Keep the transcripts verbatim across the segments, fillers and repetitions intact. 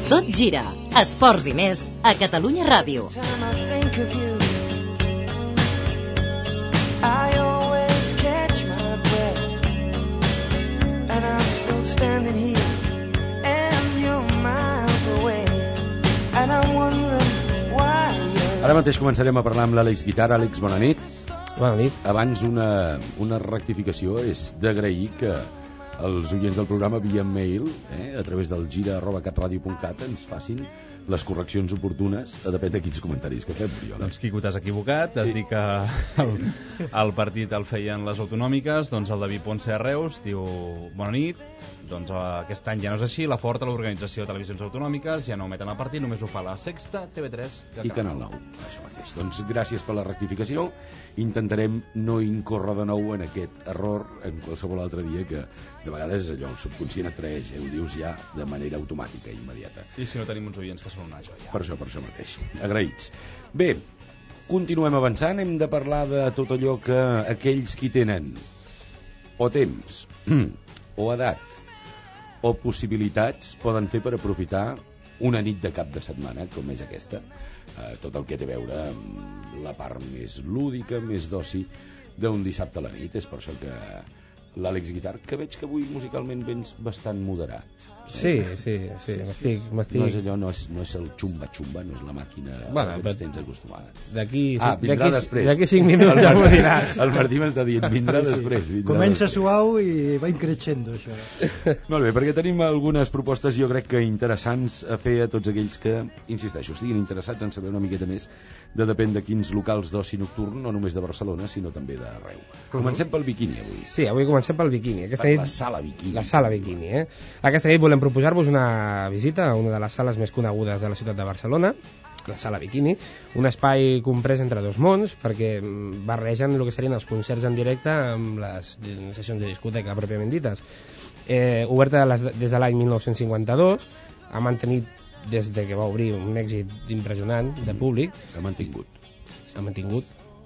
Tot gira. Esports i més a Catalunya Ràdio. Ara mateix començarem a parlar amb l'Àlex Guitar. Àlex, bona nit. Bona nit. Abans una, una rectificació és d'agrair que els oients del programa via mail, eh, a través del gira arroba catradio punt cat, ens facin les correccions oportunes a depèn de quins comentaris que fem. Doncs, Quico, t'has equivocat. Has sí. dit que el, el partit el feien les autonòmiques. Doncs el David Ponce a Reus diu bona nit. Doncs aquest any ja no és així. La Forta, l'organització de televisions autonòmiques, ja no emeten el partit, només ho fa la Sexta, T V tres i Canal nou. Això mateix. Doncs gràcies per la rectificació. Intentarem no incórrer de nou en aquest error en qualsevol altre dia, que de vegades és allò, el subconscient et traeix, eh? Ho dius ja de manera automàtica i immediata. I si no tenim uns oients que són una joia. Per això, per això mateix. Agraïts. Bé, continuem avançant. Hem de parlar de tot allò que aquells qui tenen o temps o edat o possibilitats poden fer per aprofitar una nit de cap de setmana com és aquesta, eh, tot el que té a veure amb la part més lúdica, més d'oci d'un dissabte a la nit. És per això que l'Àlex Guitar, que veig que avui musicalment vens bastant moderat. Sí, sí, sí, m'estic... m'estic... No és allò, no és, no és el xumba-xumba, no és la màquina bueno, que ens tens acostumats. D'aquí ah, vindrà després. D'aquí cinc minuts ja m'ho diràs. El Martí m'està dient, vindrà sí, després. Vindrà Comença després. suau i va increixendo, això. Molt bé, perquè tenim algunes propostes, jo crec que interessants a fer a tots aquells que, insisteixo, estiguin interessats en saber una miqueta més de depèn de quins locals d'oci nocturn, no només de Barcelona, sinó també d'arreu. Comencem pel biquini, avui. Sí, avui comencem pel biquini. Aquesta per nit... la sala biquini. La sala biquini, eh? Aquesta nit volem proposar-vos una visita a una de les sales més conegudes de la ciutat de Barcelona, la sala biquini, un espai comprès entre dos mons, perquè barregen el que serien els concerts en directe amb les sessions de discoteca pròpiament dites. Eh, oberta des de l'any mil nou-cents cinquanta-dos, ha mantenit des de que va obrir un èxit impressionant de públic. Ha mantingut. Ha mantingut.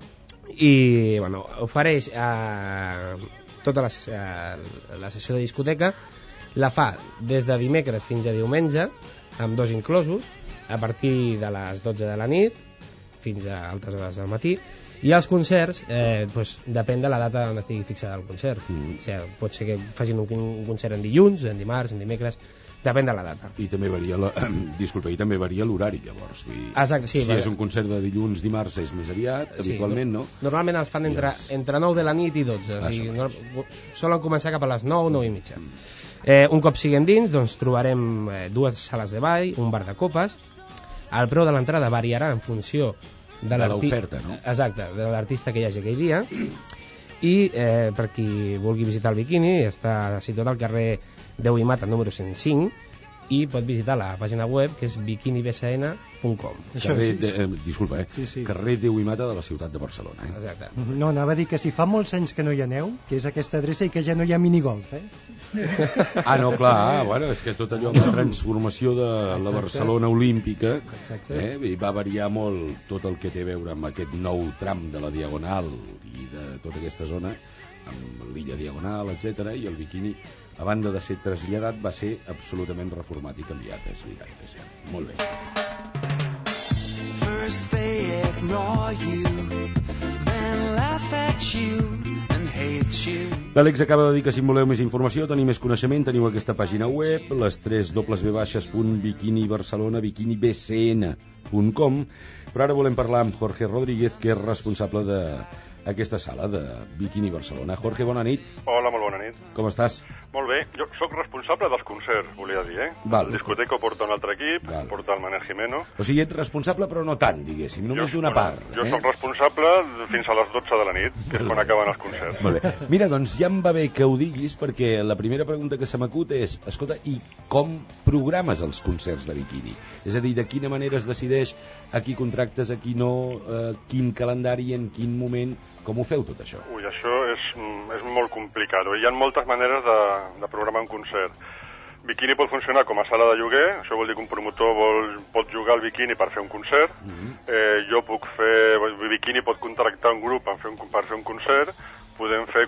I, bueno, ofereix eh, tota la, eh, la sessió de discoteca. La fa des de dimecres fins a diumenge, amb dos inclosos, a partir de les dotze de la nit fins a altres hores del matí. I els concerts, eh, doncs, depèn de la data on estigui fixada el concert. Mm. O sigui, pot ser que facin un, un concert en dilluns, en dimarts, en dimecres, depèn de la data. I també varia la, disculpa, i també varia l'horari, llavors. Vull dir, Exacte, sí, si va... és un concert de dilluns, dimarts, és més aviat, sí, habitualment, no? Normalment els fan entre, els... entre nou de la nit i dotze. Ah, o sigui, no, solen començar cap a les nou, nou i mitja. Mm. Eh, un cop siguem dins, doncs trobarem eh, dues sales de ball, un bar de copes. El preu de l'entrada variarà en funció de, de l'oferta, no? Exacte, de l'artista que hi hagi aquell dia. I eh, per qui vulgui visitar el biquini, està situat al carrer Déu i Mata número cent cinc, i pot visitar la pàgina web, que és bikini b c n punt com. Carrer de, eh, disculpa, eh? Sí, sí. Carrer Déu i Mata de la ciutat de Barcelona, eh? Exacte. No, anava a dir que si fa molts anys que no hi aneu, que és aquesta adreça i que ja no hi ha minigolf, eh? Ah, no, clar, bueno, és que tot allò amb la transformació de Exacte. La Barcelona olímpica, eh, i va variar molt tot el que té a veure amb aquest nou tram de la Diagonal i de tota aquesta zona, amb l'illa Diagonal, etcètera, i el biquini, a banda de ser traslladat, va ser absolutament reformat i canviat, és veritat, és cert. Molt bé. First they ignore you, then laugh at you and hate you. L'Àlex acaba de dir que si voleu més informació, tenir més coneixement, teniu aquesta pàgina web, les tres dobles ve baixes punt bikini barcelona bikini b c n punt com, però ara volem parlar amb Jorge Rodríguez, que és responsable de aquesta sala de Bikini Barcelona. Jorge, bona nit. Hola, molt bona nit. Com estàs? Molt bé. Jo sóc responsable dels concerts, volia dir, eh? Val. El discoteca porta un altre equip, Val. porta el Manel Jimeno. O sigui, ets responsable però no tant, diguéssim, només d'una part. Jo eh? sóc responsable fins a les dotze de la nit, que és quan acaben els concerts. Molt bé. Mira, doncs ja em va bé que ho diguis, perquè la primera pregunta que se m'acut és, escolta, i com programes els concerts de Bikini? És a dir, de quina manera es decideix a qui contractes, a qui no, eh, quin calendari, en quin moment, com ho feu tot això? Ui, això és, és molt complicat. Hi ha moltes maneres de, de programar un concert. Bikini pot funcionar com a sala de lloguer, això vol dir que un promotor vol, pot jugar al Bikini per fer un concert. Mm-hmm. eh, jo puc fer... Bikini pot contractar un grup per fer un, per fer un concert. Podem fer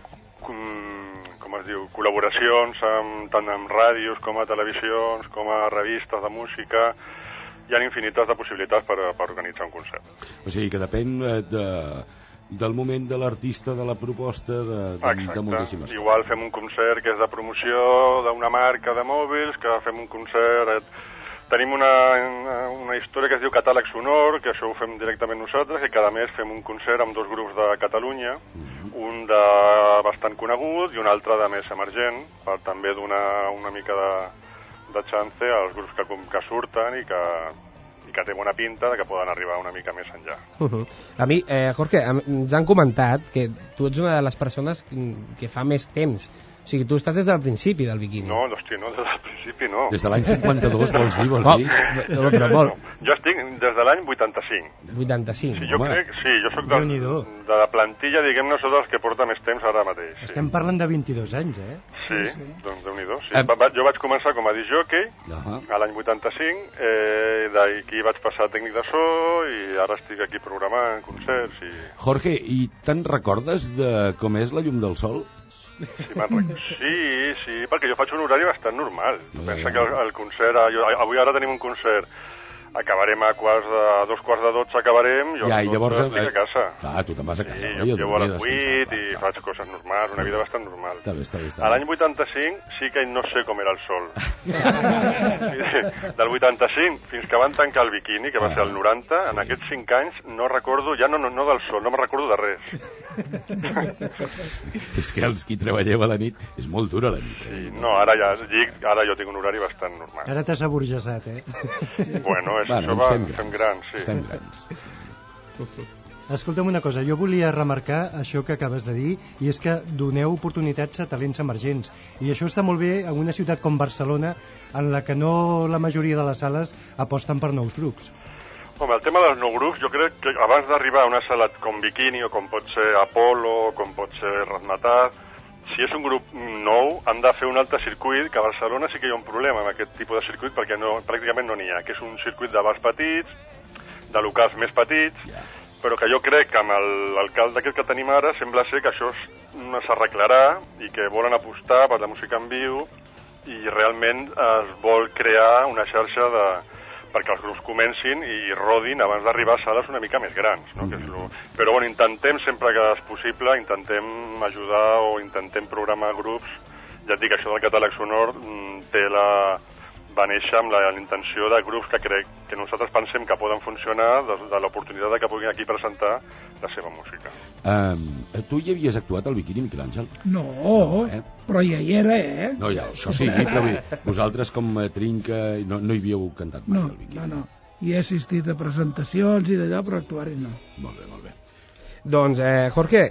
com es diu, col·laboracions amb, tant amb ràdios com a televisions, com a revistes de música. Hi ha infinites de possibilitats per, per organitzar un concert. O sigui que depèn de, del moment de l'artista, de la proposta, de, de, de moltíssimes coses. Igual fem un concert que és de promoció d'una marca de mòbils, que fem un concert... Tenim una, una història que es diu Catàleg Sonor, que això ho fem directament nosaltres, i cada mes fem un concert amb dos grups de Catalunya, mm-hmm. un de bastant conegut i un altre de més emergent, per també donar una mica de, de chance als grups que, que surten i que, i que té bona pinta que poden arribar una mica més enllà. Uh-huh. A mi, eh, Jorge, ens han comentat que tu ets una de les persones que fa més temps. O sigui, tu estàs des del principi del biquini. No, hòstia, no, des del principi no. Des de l'any cinquanta-dos, vols dir, vols oh, dir? No, però vol. No, jo estic des de l'any vuitanta-cinc. vuitanta-cinc. Sí, jo Home. crec, sí, jo soc de, de la plantilla, diguem-ne, soc dels que porta més temps ara mateix. Sí. Estem parlant de vint-i-dos anys, eh? Sí, sí, sí. Doncs Déu-n'hi-do. Sí. Eh. Va, jo vaig començar com a discjòquei uh-huh. a l'any vuitanta-cinc, eh, d'aquí vaig passar a tècnic de so i ara estic aquí programant concerts. I... Jorge, i te'n recordes de com és la llum del sol? Sí, sí, sí, perquè jo faig un horari bastant normal. Pensa que el, el concert... Jo, avui ara tenim un concert. Acabarem a quarts de... A dos quarts de dotze acabarem, jo ja, a llavors, estic a casa. Clar, tu te'n vas a casa. Sí, jo, jo a les vuit i faig coses normals, una vida bastant normal. Està bé, està bé, està bé. A l'any vuitanta-cinc sí que no sé com era el sol. Del vuitanta-cinc fins que van tancar el biquini, que va ser el noranta, en aquests cinc anys no recordo, ja no, no, no del sol, no me'n recordo de res. És que els qui treballeu a la nit és molt dura la nit. Eh? Sí, no, ara ja dic, ara jo tinc un horari bastant normal. Ara t'has aburgesat, eh? Bueno, és, bueno, això va, fem, fem grans, sí. Fem grans. Escolta'm una cosa, jo volia remarcar això que acabes de dir, i és que doneu oportunitats a talents emergents. I això està molt bé en una ciutat com Barcelona, en la que no la majoria de les sales aposten per nous grups. Home, el tema dels nous grups, jo crec que abans d'arribar a una sala com Bikini, o com pot ser Apollo, o com pot ser Razmetat, si és un grup nou, han de fer un altre circuit, que a Barcelona sí que hi ha un problema amb aquest tipus de circuit, perquè no, pràcticament no n'hi ha, que és un circuit de bars petits, de locals més petits, yeah. però que jo crec que amb l'alcalde aquest que tenim ara sembla ser que això s'arreglarà i que volen apostar per la música en viu i realment es vol crear una xarxa de... perquè els grups comencin i rodin abans d'arribar a sales una mica més grans, no? Que és lo... Però bueno, intentem sempre que és possible, intentem ajudar o intentem programar grups. Ja et dic, això del catàleg sonor té la... va néixer amb la, la intenció de grups que crec que nosaltres pensem que poden funcionar, de, de l'oportunitat de que puguin aquí presentar la seva música. Um, tu hi havies actuat al Biquini, Miquel Àngel? No, no eh? Però ja hi era, eh? No, ja, això sí, però bé, vosaltres com a Trinca no, no hi havíeu cantat mai no, al Biquini? No, no, hi he assistit a presentacions i d'allò, però actuar-hi no. Molt bé, molt bé. Doncs, eh, Jorge,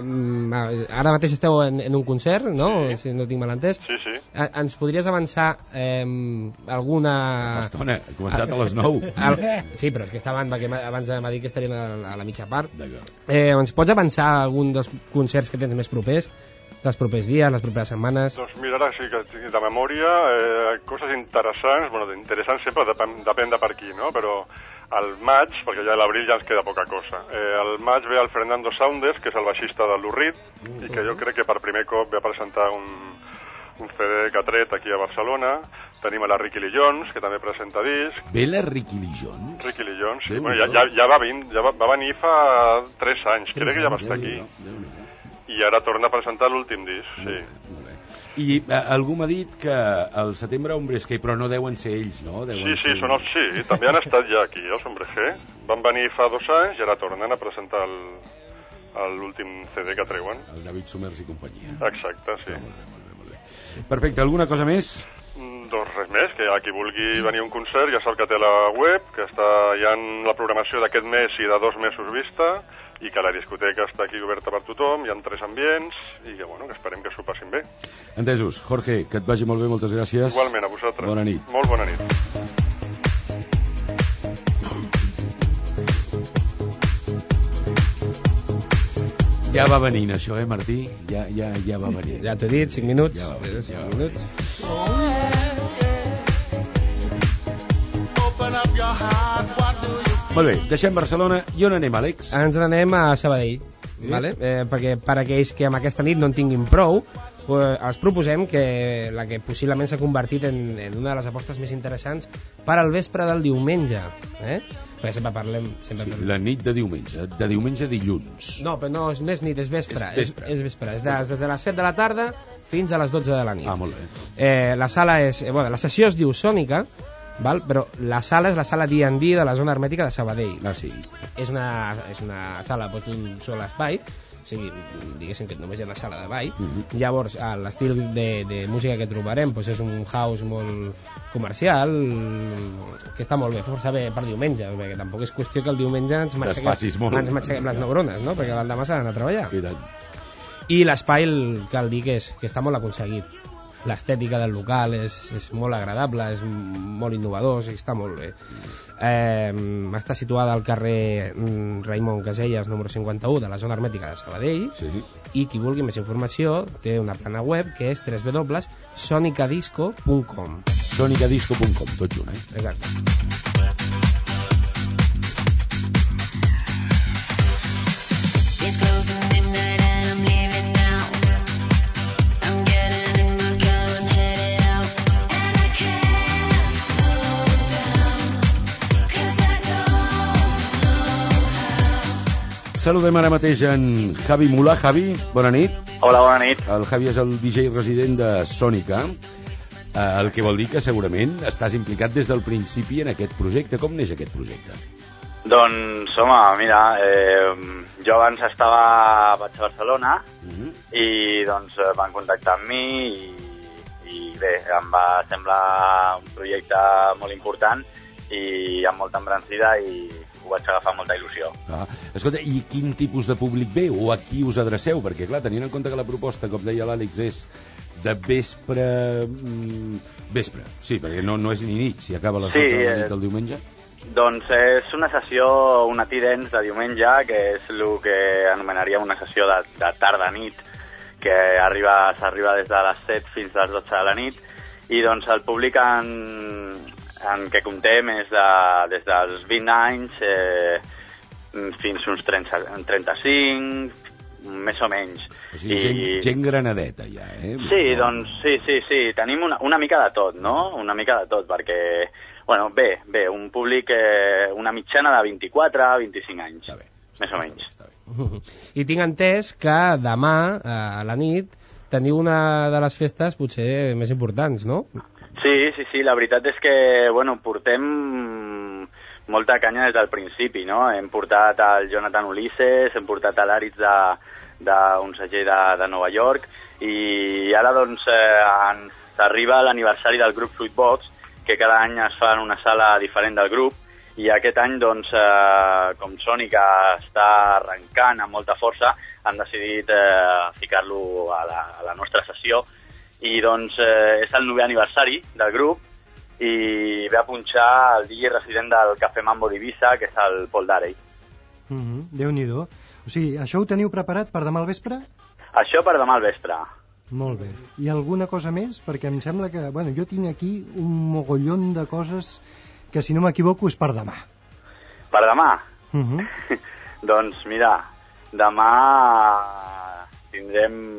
ara mateix esteu en, en un concert, no? Sí. Si no tinc mal entès. Sí, sí. Eh, ens podries avançar eh, alguna... Fa estona, he començat a les nou. Al... Sí, però és que estaven, perquè abans m'ha dit que estarien a, a la mitja part. D'acord. Eh, ens pots avançar algun dels concerts que tens més propers? Els propers dies, les properes setmanes? Doncs mira, ara sí que tinc de memòria eh, coses interessants, bueno, interessants sempre depèn, depèn de per qui, no? Però al maig, perquè ja a l'abril ja ens queda poca cosa, eh, al maig ve el Fernando Saunders, que és el baixista del Lurrit, uh-huh. i que jo crec que per primer cop ve a presentar un, un C D que ha tret aquí a Barcelona. Tenim a la Ricky Lee Jones, que també presenta disc. Ve la Ricky Lee Jones? Ricky Lee Jones, sí. Bueno, ja, ja, ja, va venir, ja va, va venir fa tres anys, crec que ja va estar aquí. I ara torna a presentar l'últim disc, sí. Molt bé. I eh, algú m'ha dit que al setembre Hombre G, però no deuen ser ells, no? Deuen sí, sí, ser... són els sí, també han estat ja aquí, els Hombre G. Van venir fa dos anys i ara tornen a presentar l'últim C D que treuen. El David Summers i companyia. Exacte, sí. Ah, molt bé, molt bé, molt bé. Perfecte, alguna cosa més? Mm, doncs res més, que a qui vulgui venir a un concert ja sap que té la web, que està ja en la programació d'aquest mes i de dos mesos vista, i que la discoteca està aquí oberta per tothom, hi ha tres ambients, i que, bueno, que esperem que s'ho passin bé. Entesos. Jorge, que et vagi molt bé, moltes gràcies. Igualment, a vosaltres. Bona nit. Molt bona nit. Ja va venint això, eh, Martí? Ja, ja, ja va venint. Ja t'he dit, cinc minuts. Ja va venint, ja va minuts. Molt bé, deixem Barcelona. I on anem, Àlex? Ens n'anem a Sabadell. sí. Vale? Eh, perquè per aquells que amb aquesta nit no en tinguin prou, eh, els proposem que la que possiblement s'ha convertit en, en una de les apostes més interessants per al vespre del diumenge. Eh? Perquè sempre parlem... Sempre Sí, parlem. la nit de diumenge, de diumenge a dilluns. No, però no, no és nit, és vespre. És vespre. És, és vespre. És de, des de les set de la tarda fins a les dotze de la nit. Ah, molt bé. Eh, la sala és... Eh, bueno, la sessió es diu Sònica, val? Però la sala és la sala D and D de la zona hermètica de Sabadell. Ah, sí. És una, és una sala doncs, d'un sol espai, o sigui, diguéssim que només hi ha una sala de ball. Mhm. Llavors, eh, l'estil de, de música que trobarem doncs és un house molt comercial, que està molt bé, força bé per diumenge, perquè tampoc és qüestió que el diumenge ens Desfacis molt. ens matxaquem les neurones, no? Perquè l'endemà s'ha d'anar a treballar. I tant. I l'espai, el- cal dir que, és, que està molt aconseguit. L'estètica del local és, és molt agradable, és molt innovador, o sigui, està molt bé. Eh, està situada al carrer mm, Raimon Casellas, número cinquanta-u, de la zona hermètica de Sabadell, Sí. i qui vulgui més informació té una plana web que és w w w punt sonicadisco punt com. sonicadisco punt com, tot junt, eh? Exacte. It's close to midnight and I'm leaving now. I'm getting in my car and headed out. And I can't slow down, 'cause I don't know how. Saludem ara mateix en Javi Mulà. Javi, bona nit. Hola, bona nit. El Javi és el D J resident de Sònica, eh, el que vol dir que segurament estàs implicat des del principi en aquest projecte. Com neix aquest projecte? Doncs, home, mira, eh, jo abans estava, vaig a Barcelona Mm-hmm. i doncs eh, van contactar amb mi i, i bé, em va semblar un projecte molt important i amb molta embranzida i ho vaig agafar amb molta il·lusió. Ah, escolta, i quin tipus de públic ve o a qui us adreceu? Perquè, clar, tenint en compte que la proposta, com deia l'Àlex, és de vespre... Mm, vespre, sí, perquè no, no és ni nit, si acaba a les Sí, dotze de la eh, nit del diumenge. Doncs és una sessió, una tidens de diumenge, que és el que anomenaríem una sessió de, de tarda-nit, que arriba s'arriba des de les set fins a les dotze de la nit, i doncs el públic en, en què comptem és de, des dels vint anys eh, fins uns trenta, trenta-cinc, més o menys. O sigui, gent, gent granadeta ja, eh? Sí, doncs sí, sí, sí, tenim una, una mica de tot, no? Una mica de tot, perquè, bueno, bé, bé, un públic, eh, una mitjana de vint-i-quatre a vint-i-cinc anys, Està bé. més o menys. Està bé. I tinc entès que demà, a la nit, teniu una de les festes potser més importants, no? Sí, sí, sí, la veritat és que, bueno, portem molta canya des del principi, no? Hem portat el Jonathan Ulises, hem portat l'Aritz d'un segell de, de Nova York, i ara, doncs, eh, ens arriba l'aniversari del grup Fruitbox, que cada any es fa en una sala diferent del grup, i aquest any, doncs, eh, com Sònica està arrencant amb molta força, han decidit eh, ficar-lo a, la, a la nostra sessió, i doncs eh, és el novè aniversari del grup, i ve a punxar el D J resident del Cafè Mambo d'Eivissa, que és el Paul Darey. Mm-hmm. Déu-n'hi-do. O sigui, això ho teniu preparat per demà al vespre? Això per demà al vespre. Molt bé. I alguna cosa més? Perquè em sembla que... Bueno, jo tinc aquí un mogollon de coses que, si no m'equivoco, és per demà. Per demà? Mm-hmm. Doncs mira, demà tindrem...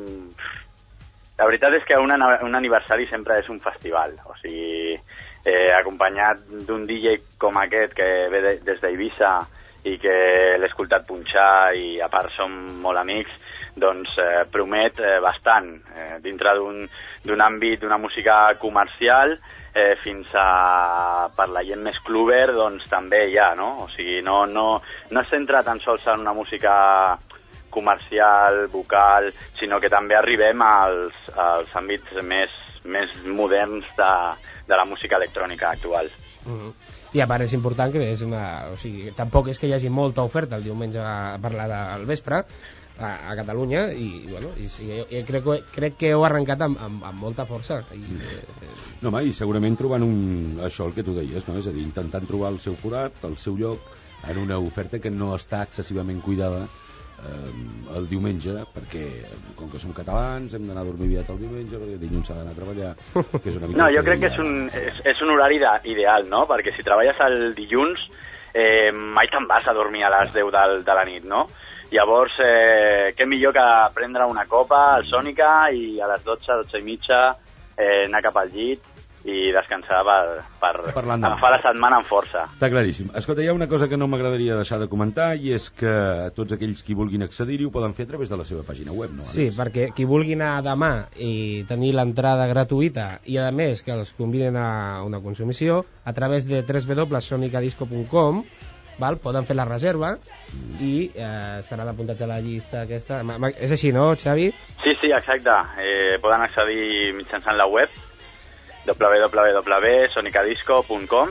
La veritat és que un, un aniversari sempre és un festival, o sigui, eh, acompanyat d'un D J com aquest que ve de, des d'Eivissa i que l'he escoltat punxar i a part som molt amics, doncs eh, promet eh, bastant, eh, dintre d'un d'un àmbit d'una música comercial eh, fins a, per la gent més cluber, doncs també hi ha, no? O sigui, no, no, no es centra tan sols en una música comercial, vocal, sinó que també arribem als, als àmbits més, més moderns de, de la música electrònica actual. Uh-huh. I a part és important que és una... O sigui, tampoc és que hi hagi molta oferta el diumenge a parlar del vespre a, a Catalunya i, bueno, i sí, jo, jo crec, crec que heu arrencat amb, amb, amb molta força i, eh, No, home, i segurament trobant un... això el que tu deies, no? És a dir, intentant trobar el seu forat, el seu lloc, en una oferta que no està excessivament cuidada eh, el diumenge, perquè com que som catalans hem d'anar a dormir aviat el diumenge, perquè dilluns s'ha d'anar a treballar, que és una mica... No, jo crec que és un, és, és un horari de, ideal, no? Perquè si treballes el dilluns eh, mai te'n vas a dormir a les deu del, de la nit, no? Llavors, eh, què millor que prendre una copa al Sònica i a les dotze, dotze i mitja eh, anar cap al llit i descansar per, per Per l'endemà. agafar la setmana amb força. Està claríssim. Escolta, hi ha una cosa que no m'agradaria deixar de comentar i és que tots aquells qui vulguin accedir-hi ho poden fer a través de la seva pàgina web, no? Sí, perquè qui vulgui anar demà i tenir l'entrada gratuïta i a més que els conviden a una consumició a través de w w w punt sonicadisco punt com, val? Poden fer la reserva i eh, estaran apuntats a la llista aquesta. Ma- ma- És així, no, Xavi? Sí, sí, exacte. Eh, poden accedir mitjançant la web w w w punt sonicadisco punt com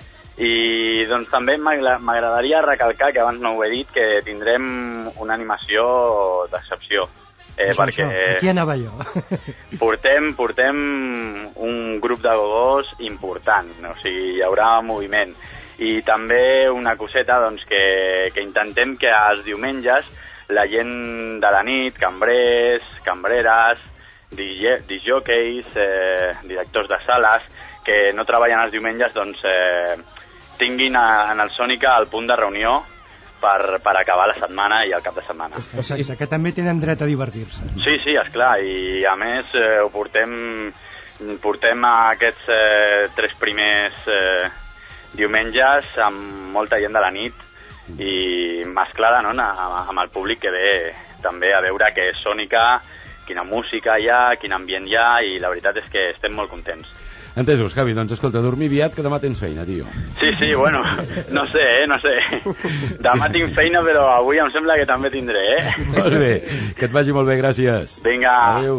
i doncs també m'agra- m'agradaria recalcar, que abans no ho he dit, que tindrem una animació d'excepció. Eh, Això, perquè això. Aquí anava jo. portem, portem un grup de gogós important, o sigui, hi haurà moviment. I també una coseta doncs, que, que intentem que els diumenges la gent de la nit, cambrers, cambreres, disjòqueis, eh, directors de sales, que no treballen els diumenges, doncs eh, tinguin a, en el Sònica el punt de reunió per, per acabar la setmana i el cap de setmana. Exacte, que també tenen dret a divertir-se. Sí, sí, esclar, i a més eh, ho portem, portem a aquests eh, tres primers eh, diumenges amb molta gent de la nit i mesclada, no?, amb, amb el públic que ve també a veure què és Sònica, quina música hi ha, quin ambient hi ha, i la veritat és que estem molt contents. Entesos, Javi, doncs escolta, dormir aviat, que demà tens feina, tio. Sí, sí, bueno, no sé, eh, no sé. Demà tinc feina, però avui em sembla que també tindré, eh? Molt bé, que et vagi molt bé, gràcies. Vinga. Adéu.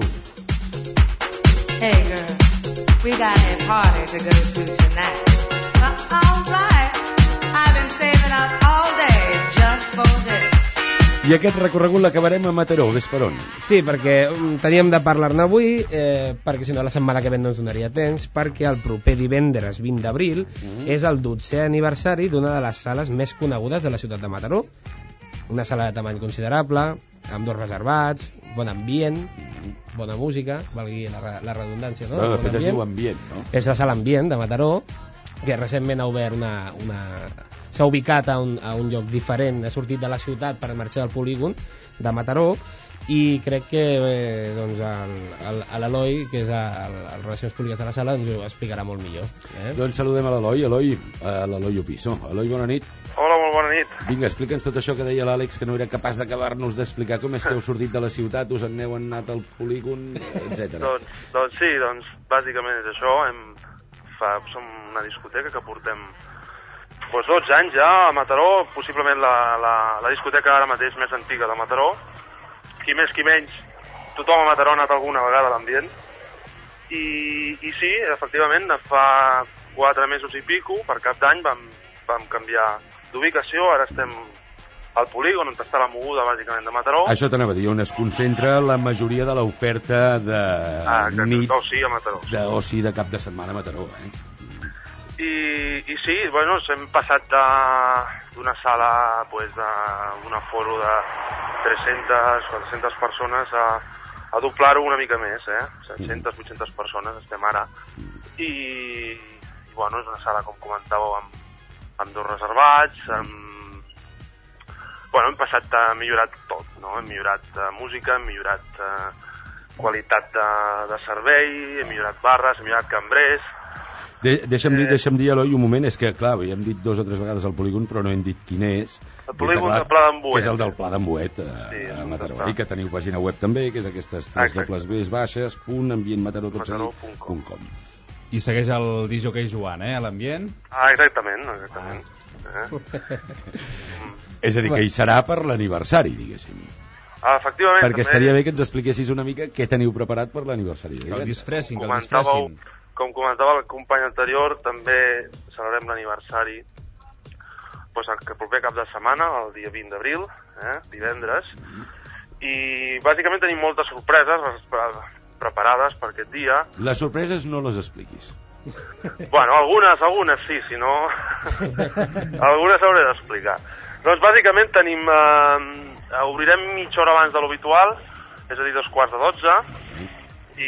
Hey girl, we got a party to go to tonight. Well, all right, I've been saving up all day just for this. I aquest recorregut l'acabarem a Mataró, ves per on? Sí, perquè um, teníem de parlar-ne avui, eh, perquè si no la setmana que ve no ens donaria temps, perquè el proper divendres vint d'abril mm. és el dotzè aniversari d'una de les sales més conegudes de la ciutat de Mataró. Una sala de tamany considerable, amb dos reservats, bon ambient, bona música, valgui la, la redundància, no? No, de Bon fet es ambient. diu ambient, no? És la sala Ambient de Mataró, que recentment ha obert una... una... s'ha ubicat a un, a un lloc diferent, ha sortit de la ciutat per marxar del polígon de Mataró, i crec que eh, doncs el, el, l'Eloi, que és el, el Relacions Públiques de la sala, ens ho explicarà molt millor. Eh? Doncs saludem a l'Eloi, Eloi, a l'Eloi Opisso. Eloi, bona nit. Hola, molt bona nit. Vinga, explica'ns tot això que deia l'Àlex, que no era capaç d'acabar-nos d'explicar com és que heu sortit de la ciutat, us en heu anat al polígon, etcètera. doncs, doncs sí, doncs bàsicament és això. Hem, fa, som una discoteca que portem doncs, dotze anys ja a Mataró, possiblement la, la, la discoteca ara mateix més antiga de Mataró. Qui més, qui menys, tothom a Mataró ha anat alguna vegada a l'ambient. I, I sí, efectivament, fa quatre mesos i pico, per cap d'any, vam, vam canviar d'ubicació. Ara estem al polígon, on està la moguda, bàsicament, de Mataró. Això t'anava a dir, on es concentra la majoria de l'oferta de ah, exacte, nit, d'oci a Mataró. d'oci de cap de setmana a Mataró, eh? I, i sí, bueno, hem passat d'una sala, pues, d'un aforo de tres-centes, quatre-centes persones a, a doblar-ho una mica més, eh? set-centes, vuit-centes persones estem ara. I, i bueno, és una sala, com comentàveu, amb, amb dos reservats, amb... Bueno, hem passat, a millorat tot, no? Hem millorat uh, música, hem millorat uh, qualitat de, de servei, hem millorat barres, hem millorat cambrers. De, deixa'm, dir, deixa'm dir, Eloi, un moment, és que, clar, hem dit dos o tres vegades el polígon, però no hem dit quin és. El polígon del Pla d'en Boet. Que és el del Pla d'en Boet, a, sí, a Mataró. I que teniu pàgina web també, que és aquestes tres dobles Bs baixes, punt, ambient, Mataró, tot seguit, punt com. I segueix el disjockey Joan, eh, a l'ambient? Ah, exactament, exactament. Ah. Eh? És a dir, que hi serà per l'aniversari, diguéssim. Ah, efectivament. Perquè també... estaria bé que ens expliquessis una mica què teniu preparat per l'aniversari. Que el disfressin, que el Comentàveu, disfressin. com comentava el company anterior, també celebrem l'aniversari pues, el proper cap de setmana, el dia vint d'abril, eh, divendres, i bàsicament tenim moltes sorpreses preparades per aquest dia. Les sorpreses no les expliquis. Bueno, algunes, algunes sí, si no... algunes hauré d'explicar. Doncs bàsicament tenim... Eh, obrirem mitja hora abans de l'habitual, és a dir, dos quarts de dotze, i...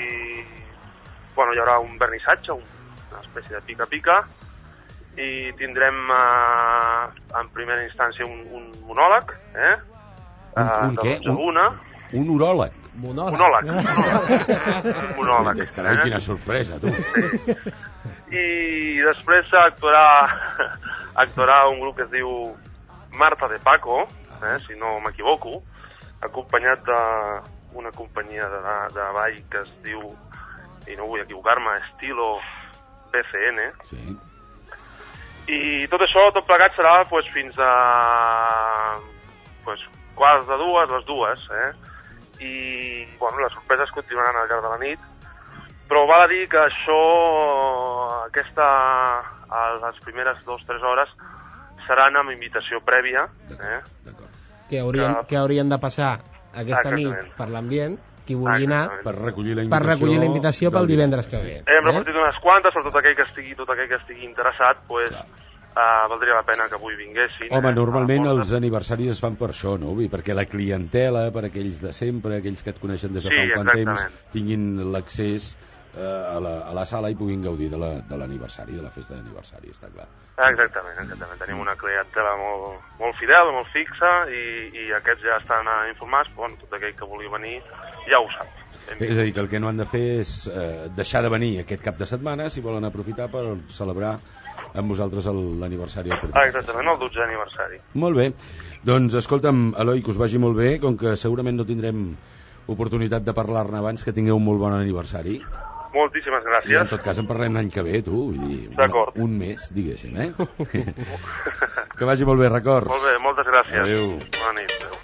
Bueno, hi haurà un vernissatge, una espècie de pica-pica, i tindrem eh, en primera instància un, un monòleg, eh? Uh, un de què? dotze a una. Un uròleg. Monòleg. Monòleg. Un monòleg. És carai, quina sorpresa, tu. I després actuarà, actuarà un grup que es diu Marta de Paco, eh, si no m'equivoco, acompanyat d'una companyia de, de ball que es diu, i no vull equivocar-me, Estilo B C N. Sí. I tot això, tot plegat serà pues, fins a pues, quarts de dues, les dues, eh? I bueno, les sorpreses continuaran al llarg de la nit, però val a dir que això, aquesta, a les primeres dues o tres hores, seran amb invitació prèvia. Eh? Que haurien, que haurien de passar aquesta Exactament. nit per l'ambient, qui vulgui anar, Per recollir la per invitació, recollir la invitació pel del divendres que ve. Hem repartit unes quantes, per tot aquell que estigui, tot aquell que estigui interessat, pues, uh, valdria la pena que avui vinguessin. Home, eh, normalment a la porta. els aniversaris es fan per això, no? Vull dir, perquè la clientela, per aquells de sempre, aquells que et coneixen des de Sí, fa un quant temps, exactament. tinguin l'accés eh, a, la, a la sala i puguin gaudir de la- de l'aniversari, de la festa d'aniversari, està clar. Exactament, exactament. Tenim una clientela molt, molt fidel, molt fixa, i, i aquests ja estan eh, informats, però bueno, tot aquell que vulgui venir ja ho sap. És a dir, que el que no han de fer és eh, deixar de venir aquest cap de setmana si volen aprofitar per celebrar amb vosaltres el- l'aniversari del partit. Ah, exactament, el dotzè aniversari. Molt bé. Doncs escolta'm, Eloi, que us vagi molt bé, com que segurament no tindrem oportunitat de parlar-ne abans, que tingueu un molt bon aniversari. Moltíssimes I gràcies. en tot cas en parlem l'any que ve, tu, vull dir, un, D'acord. un mes, diguéssim, eh? Que vagi molt bé, records. Molt bé, moltes gràcies. Adéu. Bona nit. Adéu.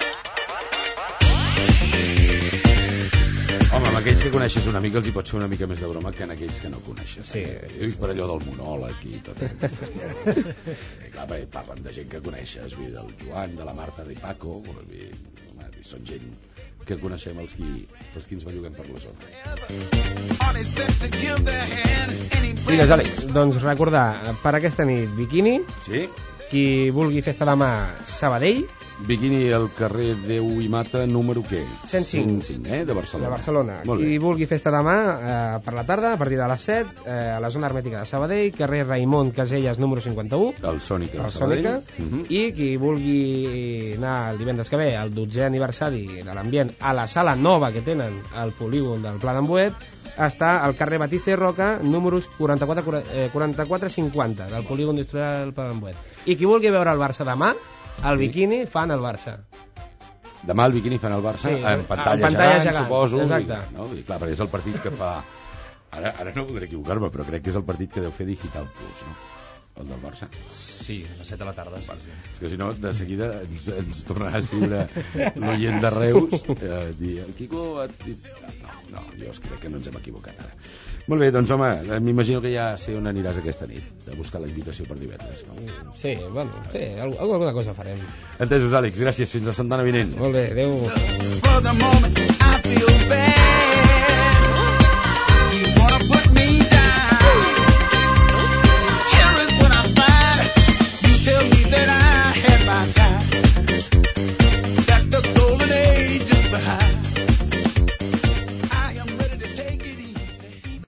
Home, amb aquells que coneixes una mica els hi pots fer una mica més de broma que en aquells que no coneixes. Sí. Jo dic per allò del monòleg i totes aquestes coses. Eh, clar, perquè parlen de gent que coneixes, vull dir, del Joan, de la Marta de Paco, vull dir, home, són gent que coneixem els qui, els qui ens belluguem per la zona. Digues, Àlex. Doncs recordar, per aquesta nit, biquini, Sí? qui vulgui festa de mà, Sabadell, Biquini al carrer Déu i Mata, número què? cent cinc. cent cinc, eh? De Barcelona. de Barcelona. Molt bé. Qui vulgui festa de mà, eh, per la tarda, a partir de les set, eh, a la zona hermètica de Sabadell, carrer Raimon Caselles, número cinquanta-u, El Sònica. el de Sabadell. Sònica, Mhm. i qui vulgui anar el divendres que ve al dotzè aniversari de l'ambient a la sala nova que tenen al polígon del Pla d'Ambuet, està al carrer Batista i Roca, números quaranta-quatre, quaranta-quatre cinquanta del polígon industrial del Pla d'Ambuet. I qui vulgui veure el Barça demà, al Sí. biquini fan el Barça. Demà el biquini fan el Barça Sí, en pantalla, en pantalla gegant, gegant, suposo. exacte. I, no? I, clar, perquè és el partit que fa... Ara, ara no voldré equivocar-me, però crec que és el partit que deu fer Digital Plus, no? El del Barça. Sí, a les set de la tarda. Sí, sí. És que si no, de seguida ens, ens tornarà a escriure l'oient de Reus, eh, dir, el Quico ha dit... No, no, jo crec que no ens hem equivocat ara. Molt bé, doncs home, m'imagino que ja sé on aniràs aquesta nit, a buscar la invitació per divendres, no? Sí, bueno, sí, alguna, alguna cosa farem. Entesos, Àlex, gràcies, fins la setmana vinent. Molt bé, adeu. For the moment, I feel bad.